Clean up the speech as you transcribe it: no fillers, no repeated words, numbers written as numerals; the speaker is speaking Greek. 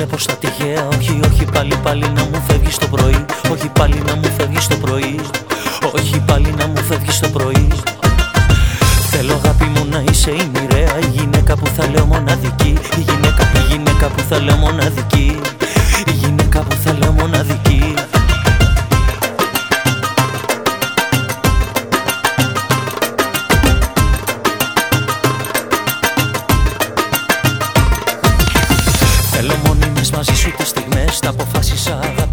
βλέπω στα τυχαία. Όχι, όχι, πάλι να μου φεύγεις το πρωί. Όχι, πάλι να μου φεύγεις το πρωί. Όχι, πάλι να μου φεύγεις το πρωί. Θέλω αγάπη μου να είσαι η μοιραία, η γυναίκα που θα λέω μοναδική. Η γυναίκα που θα λέω μοναδική. Η γυναίκα που θα λέω μοναδική. Θέλω μόνιμες μαζί σου τις στιγμές. Τα αποφάσισα, αγάπη